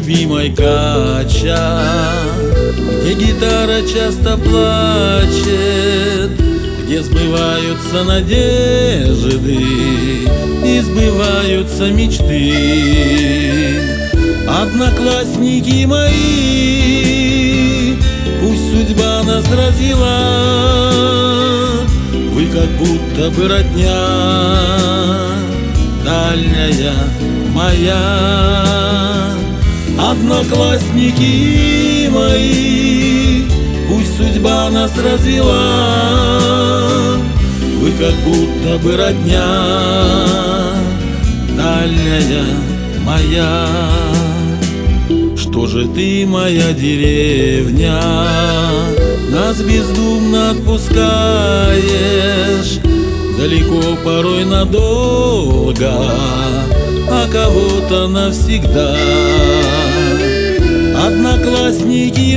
любимой Кача, где гитара часто плачет, где сбываются надежды и сбываются мечты. Одноклассники мои, пусть судьба нас развела, вы как будто бы родня, дальняя моя. Одноклассники мои, пусть судьба нас развела, вы как будто бы родня, дальняя моя. Что же ты, моя деревня, нас бездумно отпускаешь далеко, порой надолго, а кого-то навсегда. Одноклассники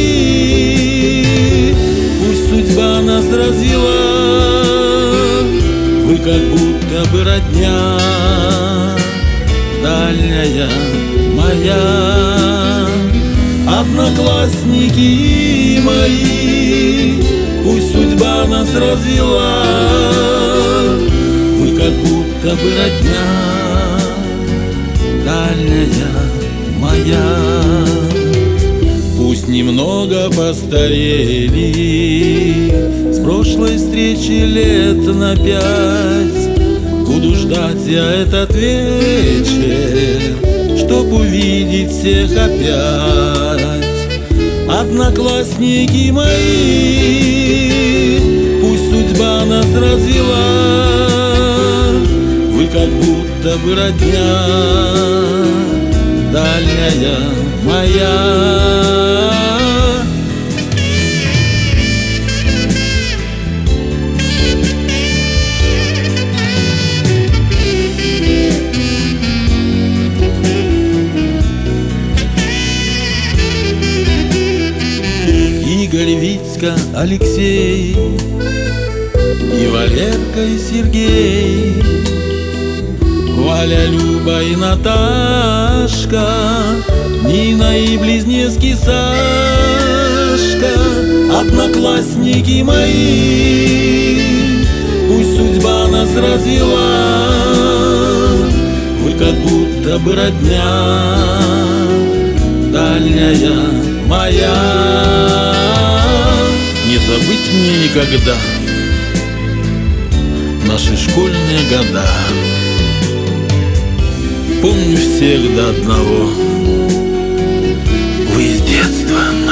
мои, пусть судьба нас развела, вы как будто бы родня, дальняя моя. Одноклассники мои, пусть судьба нас развела, вы как будто бы родня, дальняя моя. Пусть немного постарели с прошлой встречи лет на 5, буду ждать я этот вечер, чтоб увидеть всех опять. Одноклассники мои, пусть судьба нас развела, вы как будто бы родня, дальняя моя. Игорь, Витька, Алексей и Валерка, и Сергей, Валя, Люба и Наташка, Нина и близнецкий Сашка. Одноклассники мои, пусть судьба нас развела, вы как будто бы родня, дальняя моя. Не забыть мне никогда наши школьные года. Помню всех до одного, вы из детства.